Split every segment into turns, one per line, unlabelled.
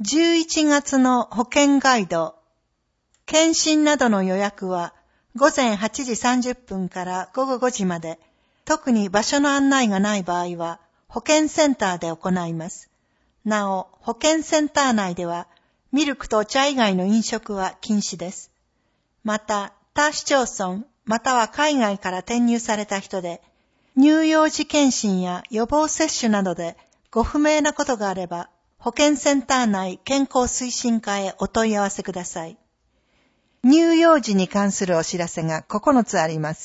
11月の保険ガイド、検診などの予約は午前8時30分から午後5時まで、特に場所の案内がない場合は保健センターで行います。なお、保健センター内ではミルクとお茶以外の飲食は禁止です。また、他市町村または海外から転入された人で、乳幼児検診や予防接種などでご不明なことがあれば、保健センター内健康推進課へお問い合わせください。乳幼児に関するお知らせが9つあります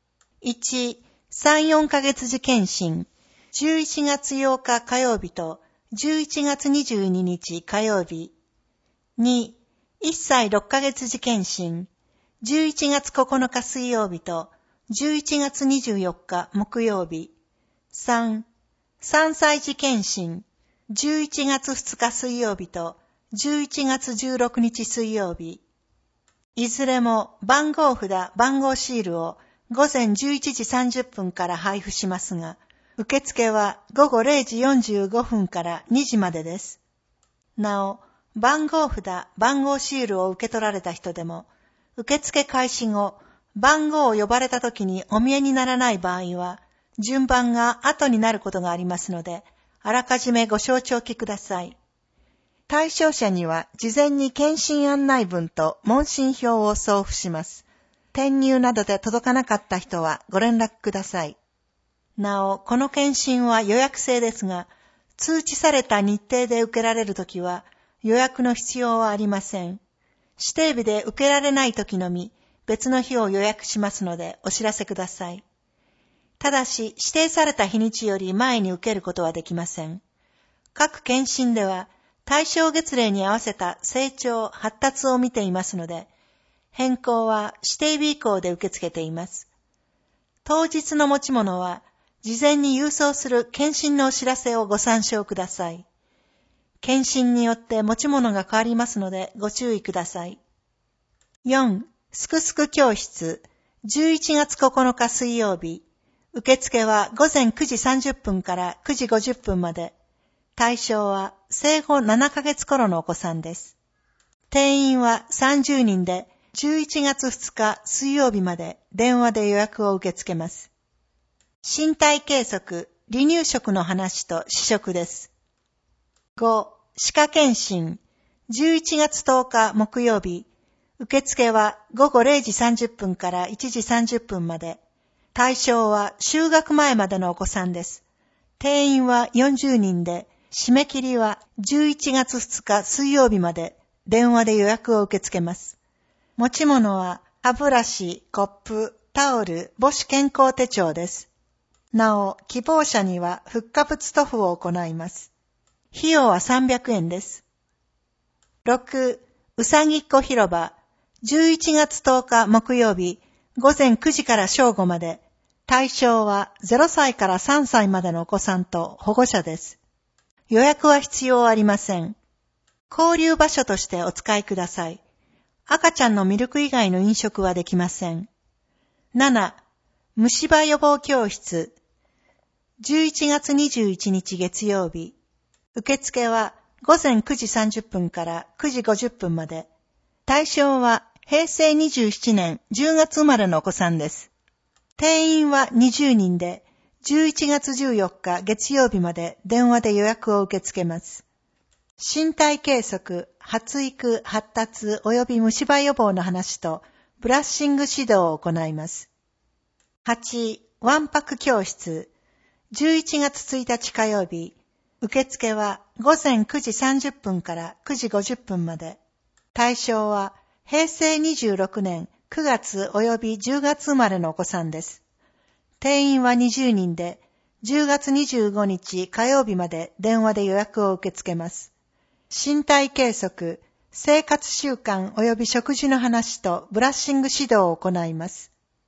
。1、3、4ヶ月時検診、11月8日火曜日と11月22日火曜日。2、1歳6ヶ月時検診、11月9日水曜日と11月24日木曜日。3、3歳児検診、11月2日水曜日と11月16日水曜日。いずれも番号札、番号シールを午前11時30分から配布しますが、受付は午後0時45分から2時までです。なお、番号札、番号シールを受け取られた人でも、受付開始後、番号を呼ばれた時にお見えにならない場合は、順番が後になることがありますので、あらかじめご承知おきください。対象者には事前に検診案内文と問診票を送付します。転入などで届かなかった人はご連絡ください。なお、この検診は予約制ですが、通知された日程で受けられるときは予約の必要はありません。指定日で受けられないときのみ別の日を予約しますのでお知らせください。ただし、指定された日にちより前に受けることはできません。各検診では、対象月齢に合わせた成長、発達を見ていますので、変更は指定日以降で受け付けています。当日の持ち物は、事前に郵送する検診のお知らせをご参照ください。検診によって持ち物が変わりますのでご注意ください。4. すくすく教室、11月9日水曜日。受付は午前9時30分から9時50分まで。対象は生後7ヶ月頃のお子さんです。定員は30人で11月2日水曜日まで電話で予約を受け付けます。身体計測、離乳食の話と試食です。5. 歯科検診、11月10日木曜日。受付は午後0時30分から1時30分まで。対象は就学前までのお子さんです。定員は40人で、締め切りは11月2日水曜日まで電話で予約を受け付けます。持ち物は歯ブラシ、コップ、タオル、母子健康手帳です。なお、希望者には復活塗布を行います。費用は300円です。6. うさぎっこ広場、11月10日木曜日、午前9時から正午まで。対象は0歳から3歳までのお子さんと保護者です。予約は必要ありません。交流場所としてお使いください。赤ちゃんのミルク以外の飲食はできません。7. 虫歯予防教室、11月21日月曜日。受付は午前9時30分から9時50分まで。対象は平成27年10月生まれのお子さんです。定員は20人で、11月14日月曜日まで電話で予約を受け付けます。身体計測、発育、発達及び虫歯予防の話とブラッシング指導を行います。8. わんぱく教室、11月1日火曜日。受付は午前9時30分から9時50分まで。対象は平成26年9月及び10月生まれのお子さんです。定員は20人で、10月25日火曜日まで電話で予約を受け付けます。身体計測、生活習慣及び食事の話とブラッシング指導を行います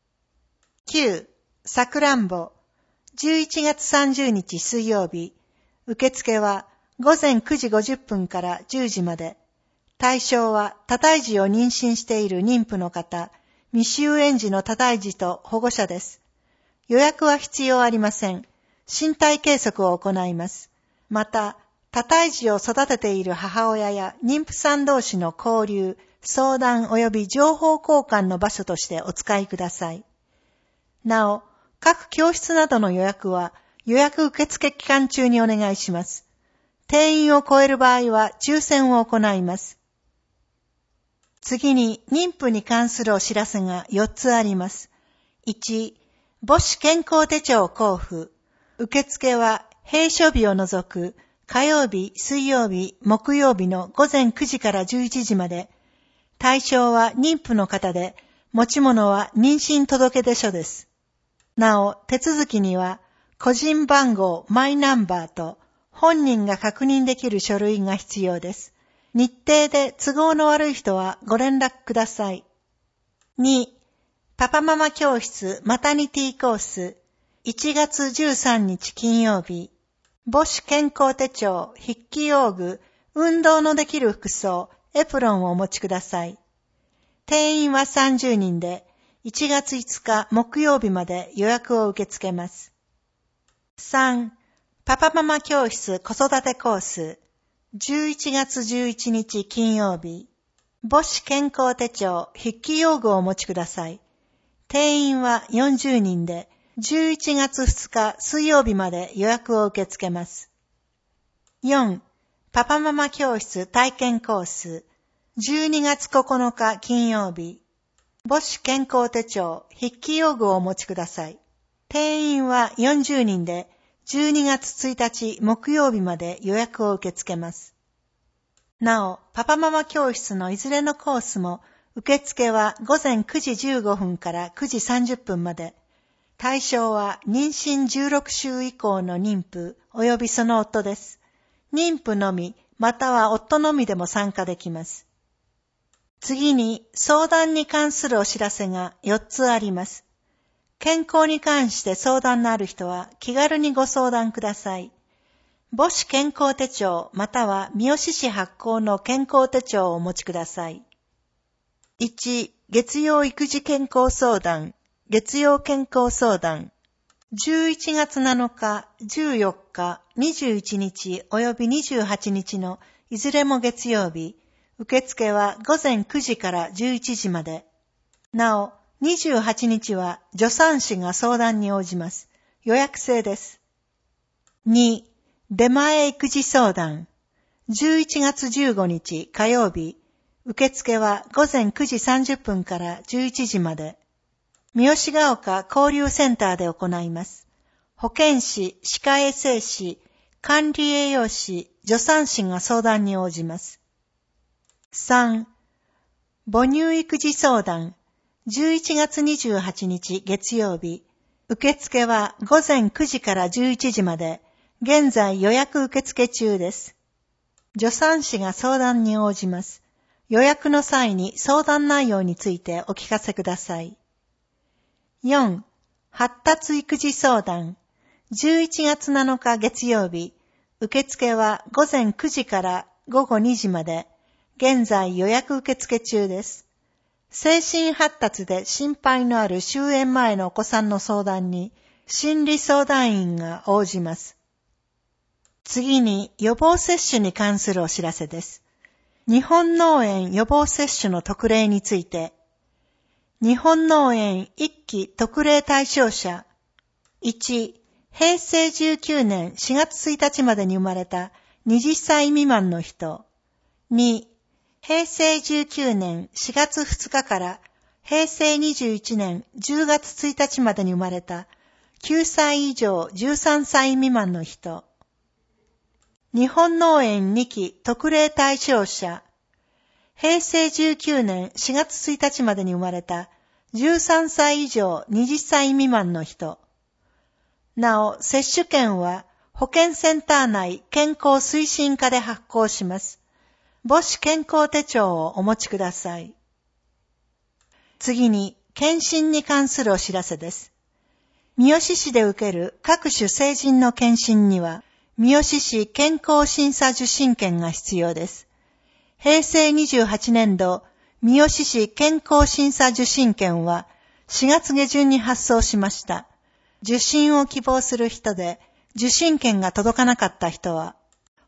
。9. さくらんぼ、11月30日水曜日。受付は午前9時50分から10時まで。対象は多胎児を妊娠している妊婦の方、未就園児の多胎児と保護者です。予約は必要ありません。身体計測を行います。また、 多胎児を育てている母親や妊婦さん同士の交流、相談及び情報交換の場所としてお使いください。なお、各教室などの予約は予約受付期間中にお願いします。定員を超える場合は抽選を行います。次に妊婦に関するお知らせが4つあります。1、母子健康手帳交付。受付は閉所日を除く火曜日、水曜日、木曜日の午前9時から11時まで。対象は妊婦の方で、持ち物は妊娠届出書です。なお、手続きには個人番号マイナンバーと本人が確認できる書類が必要です。日程で都合の悪い人はご連絡ください。2、パパママ教室マタニティコース1月13日金曜日。母子健康手帳、筆記用具、運動のできる服装、エプロンをお持ちください。定員は30人で、1月5日木曜日まで予約を受け付けます。3、パパママ教室子育てコース、11月11日金曜日。母子健康手帳、筆記用具をお持ちください。定員は40人で、11月2日水曜日まで予約を受け付けます。4. パパママ教室体験コース12月9日金曜日。母子健康手帳、筆記用具をお持ちください。定員は40人で12月1日木曜日まで予約を受け付けます。なお、パパママ教室のいずれのコースも受付は午前9時15分から9時30分まで。対象は妊娠16週以降の妊婦及びその夫です。妊婦のみまたは夫のみでも参加できます。次に相談に関するお知らせが4つあります。健康に関して相談のある人は気軽にご相談ください。母子健康手帳または三好市発行の健康手帳をお持ちください。1、月曜育児健康相談。月曜健康相談。11月7日、14日、21日及び28日のいずれも月曜日。受付は午前9時から11時まで。なお、28日は助産師が相談に応じます。予約制です。2、出前育児相談。11月15日火曜日。受付は午前9時30分から11時まで。三好ヶ丘交流センターで行います。保健師、歯科衛生士、管理栄養士、助産師が相談に応じます。3. 母乳育児相談。11月28日月曜日。受付は午前9時から11時まで。現在予約受付中です。助産師が相談に応じます。予約の際に相談内容についてお聞かせください。4. 発達育児相談。11月7日月曜日。受付は午前9時から午後2時まで。現在予約受付中です。精神発達で心配のある終園前のお子さんの相談に心理相談員が応じます。次に予防接種に関するお知らせです。日本脳炎予防接種の特例について。日本脳炎1期特例対象者。1、平成19年4月1日までに生まれた20歳未満の人。2、平成19年4月2日から平成21年10月1日までに生まれた9歳以上13歳未満の人。日本脳炎2期特例対象者。平成19年4月1日までに生まれた13歳以上20歳未満の人。なお、接種券は保健センター内健康推進課で発行します。母子健康手帳をお持ちください。次に、検診に関するお知らせです。三好市で受ける各種成人の検診には、三好市健康審査受診券が必要です。平成28年度、三好市健康審査受診券は4月下旬に発送しました。受診を希望する人で、受診券が届かなかった人は、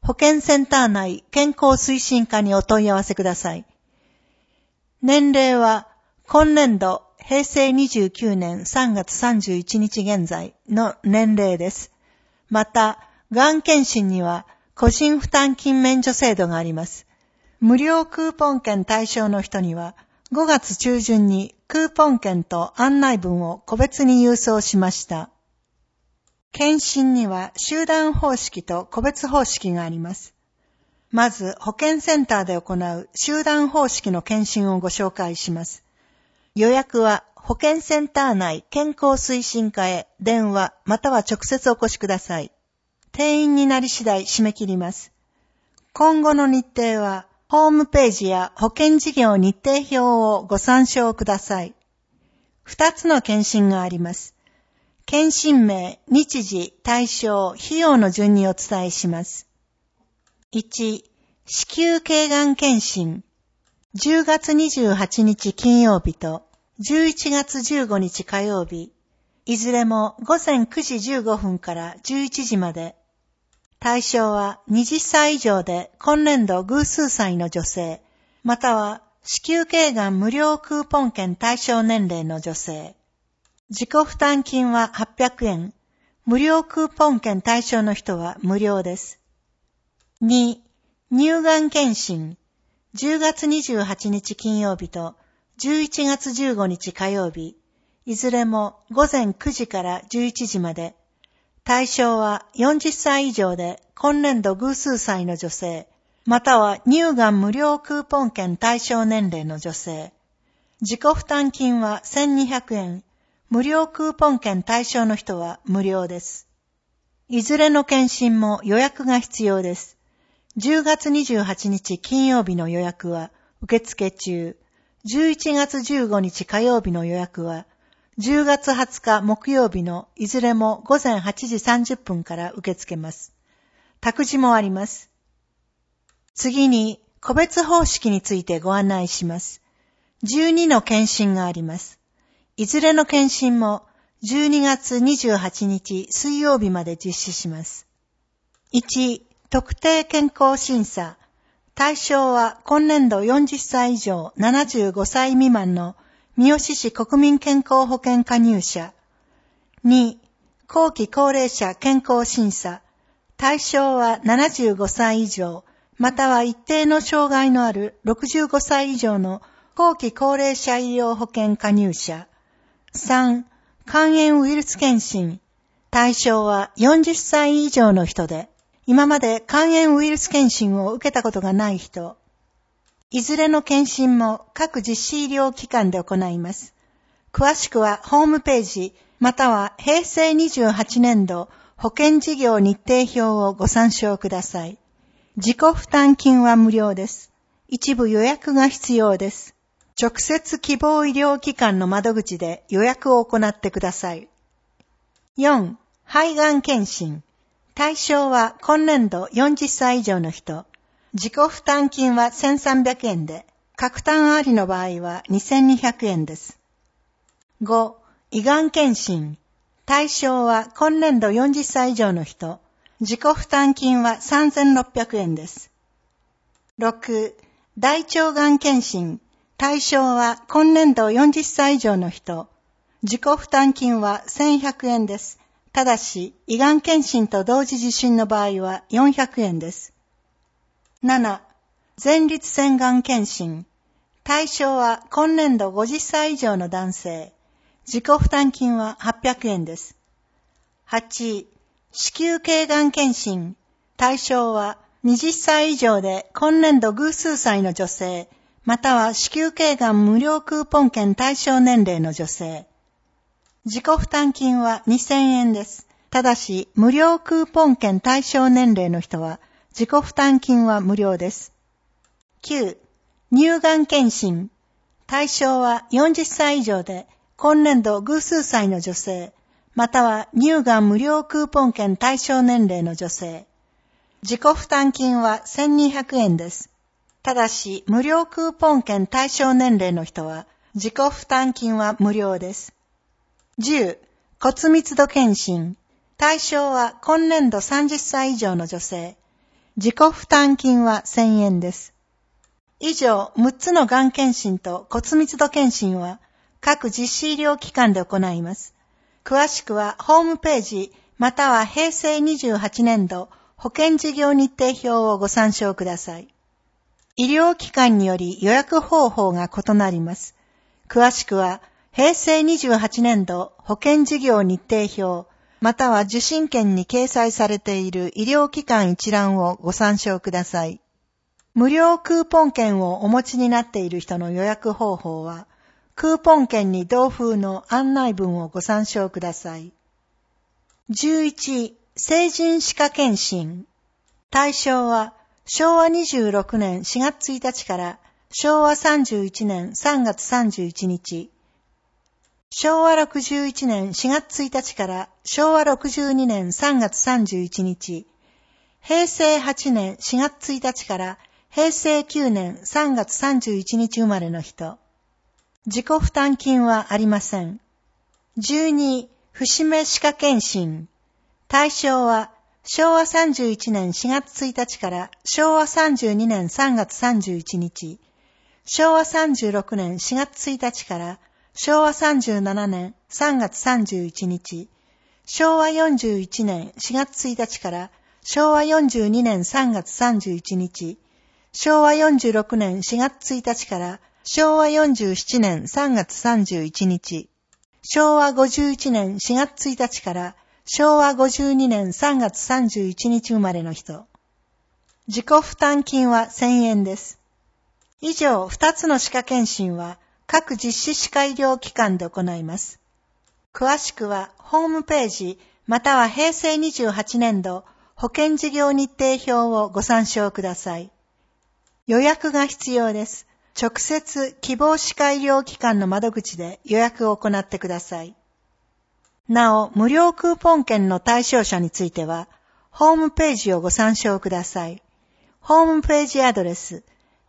保健センター内健康推進課にお問い合わせください。年齢は今年度平成29年3月31日現在の年齢です。また、がん検診には個人負担金免除制度があります。無料クーポン券対象の人には5月中旬にクーポン券と案内文を個別に郵送しました。検診には集団方式と個別方式があります。まず保健センターで行う集団方式の検診をご紹介します。予約は保健センター内健康推進課へ電話または直接お越しください。定員になり次第締め切ります。今後の日程はホームページや保健事業日程表をご参照ください。2つの検診があります。検診名、日時、対象、費用の順にお伝えします。1、子宮頸がん検診。10月28日金曜日と11月15日火曜日。いずれも午前9時15分から11時まで。対象は20歳以上で今年度偶数歳の女性、または子宮頸がん無料クーポン券対象年齢の女性。自己負担金は800円。無料クーポン券対象の人は無料です。2、乳がん検診。10月28日金曜日と11月15日火曜日。いずれも午前9時から11時まで。対象は40歳以上で今年度偶数歳の女性、または乳がん無料クーポン券対象年齢の女性。自己負担金は1200円。無料クーポン券対象の人は無料です。いずれの検診も予約が必要です。10月28日金曜日の予約は受付中。11月15日火曜日の予約は10月20日木曜日のいずれも午前8時30分から受け付けます。託児もあります。次に個別方式についてご案内します。12の検診があります。いずれの検診も12月28日水曜日まで実施します。1、特定健康審査。対象は今年度40歳以上75歳未満の三好市国民健康保険加入者。2、後期高齢者健康審査。対象は75歳以上、または一定の障害のある65歳以上の後期高齢者医療保険加入者。3、肝炎ウイルス検診。対象は40歳以上の人で、今まで肝炎ウイルス検診を受けたことがない人。いずれの検診も各実施医療機関で行います。詳しくはホームページ、または平成28年度保険事業日程表をご参照ください。自己負担金は無料です。一部予約が必要です。直接希望医療機関の窓口で予約を行ってください。4、肺がん検診。対象は今年度40歳以上の人。自己負担金は1300円で、各単ありの場合は2200円です。5、胃がん検診。対象は今年度40歳以上の人。自己負担金は3600円です。6、大腸がん検診。対象は今年度40歳以上の人。自己負担金は1100円です。ただし、胃がん検診と同時受診の場合は400円です。7、前立腺がん検診。対象は今年度50歳以上の男性。自己負担金は800円です。8、子宮頸がん検診。対象は20歳以上で今年度偶数歳の女性。または子宮頸がん無料クーポン券対象年齢の女性。自己負担金は2000円です。ただし、無料クーポン券対象年齢の人は、自己負担金は無料です。9、乳がん検診。対象は40歳以上で、今年度偶数歳の女性、または乳がん無料クーポン券対象年齢の女性。自己負担金は1200円です。ただし、無料クーポン券対象年齢の人は、自己負担金は無料です。10、骨密度検診。対象は今年度30歳以上の女性。 自己負担金は1000円です。以上、6つのがん検診と骨密度検診は各実施医療機関で行います。詳しくはホームページまたは平成28年度保険事業日程表をご参照ください。医療機関により予約方法が異なります。詳しくは平成28年度保険事業日程表または受診券に掲載されている医療機関一覧をご参照ください。無料クーポン券をお持ちになっている人の予約方法は、クーポン券に同封の案内文をご参照ください。11、成人歯科検診。対象は、昭和26年4月1日から昭和31年3月31日、昭和61年4月1日から昭和62年3月31日、平成8年4月1日から平成9年3月31日生まれの人。自己負担金はありません。12、節目歯科検診。対象は、昭和31年4月1日から昭和32年3月31日、昭和36年4月1日から昭和37年3月31日、昭和41年4月1日から昭和42年3月31日、昭和46年4月1日から昭和47年3月31日、昭和51年4月1日から昭和52年3月31日生まれの人。自己負担金は1000円です。以上2つの歯科検診は各実施歯科医療機関で行います。詳しくはホームページまたは平成28年度保険事業日程表をご参照ください。予約が必要です。直接希望歯科医療機関の窓口で予約を行ってください。なお、無料クーポン券の対象者については、ホームページをご参照ください。ホームページアドレス、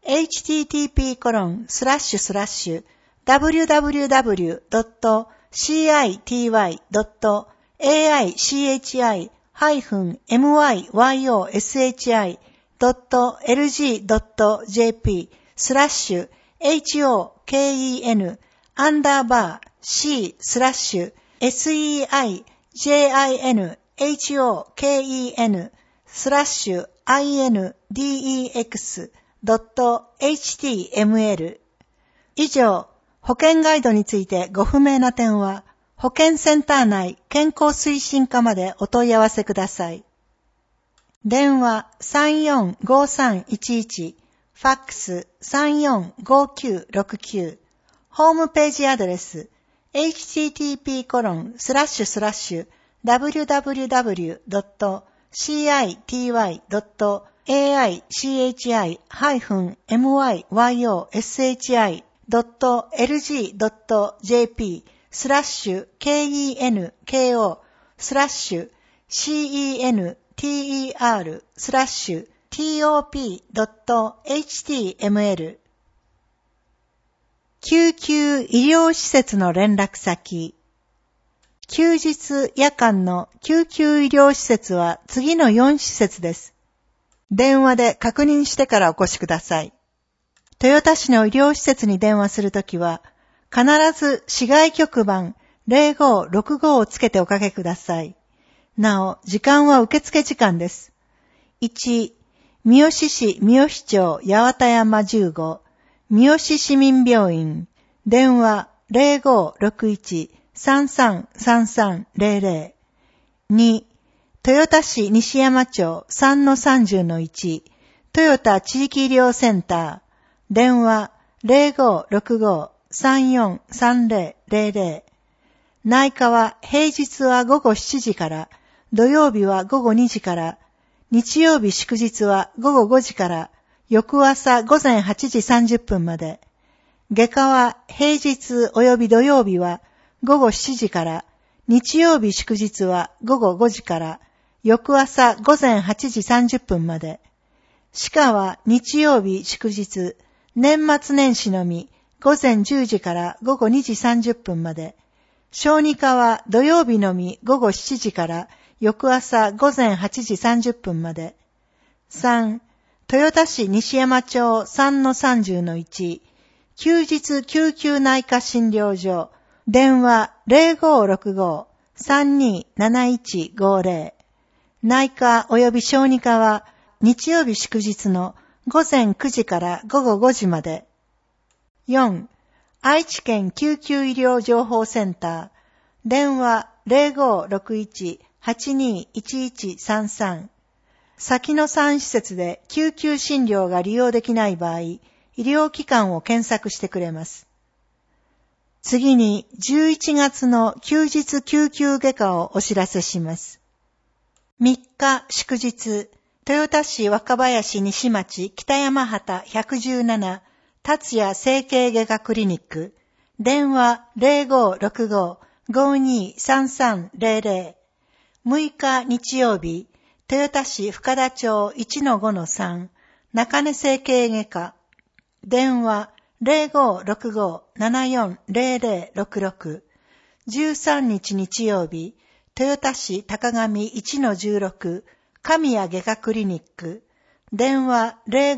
http://www.cityy.index.jp/HOKEN-CINDABA/C/IJINHOKEN/CINDAX/INDEX/JP/HINDABA/C/IJINHOKEN/CINDAX/INDEX/JP/.
以上、保険ガイドについてご不明な点は、保健センター内健康推進課までお問い合わせください。電話345311、ファックス345969、ホームページアドレス、http://www.city.kenko/center/top.html。 救急医療施設の連絡先。休日夜間の救急医療施設は次の4施設です。電話で確認してからお越しください。豊田市の医療施設に電話するときは、必ず市外局番0565をつけておかけください。なお、時間は受付時間です。1、三好市三好町八幡山15、三好市民病院、電話0561-333300。2、豊田市西山町 3-30-1、豊田地域医療センター、電話0565-343000。内科は平日は午後7時から、土曜日は午後2時から、日曜日祝日は午後5時から、翌朝午前8時30分まで。外科は平日及び土曜日は午後7時から、日曜日祝日は午後5時から、翌朝午前8時30分まで。歯科は日曜日祝日、年末年始のみ、午前10時から午後2時30分まで。小児科は土曜日のみ午後7時から翌朝午前8時30分まで。 3、豊田市西山町 3-30-1、休日救急内科診療所、電話 0565-327150。内科及び小児科は日曜日祝日の午前9時から午後5時まで。4、愛知県救急医療情報センター、電話 0561-821133。先の3施設で救急診療が利用できない場合、医療機関を検索してくれます。次に11月の休日救急外科をお知らせします。3日祝日、豊田市若林西町北山畑117達也整形外科クリニック、電話 0565-523300。6日日曜日、豊田市深田町 1-5-3 中根整形外科、電話 0565-740066。13日日曜日、豊田市高上 1-16 神谷外科クリニック、電話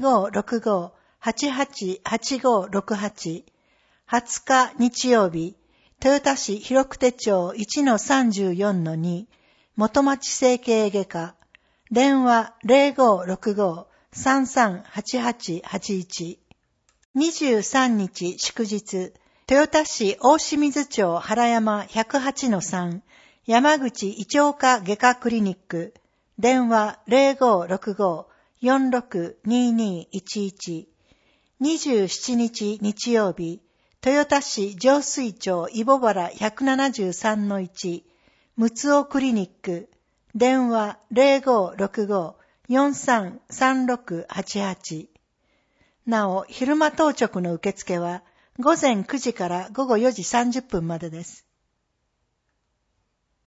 0565-888568。20日日曜日、豊田市広久手町 1-34-2 元町整形外科、電話 0565-338881。23日祝日、豊田市大清水町原山 108-3 山口胃腸科外科クリニック、電話 0565-462211。27日日曜日、豊田市上水町イボ原 173-1 むつおクリニック、電話 0565-433688。なお、昼間当直の受付は午前9時から午後4時30分までです。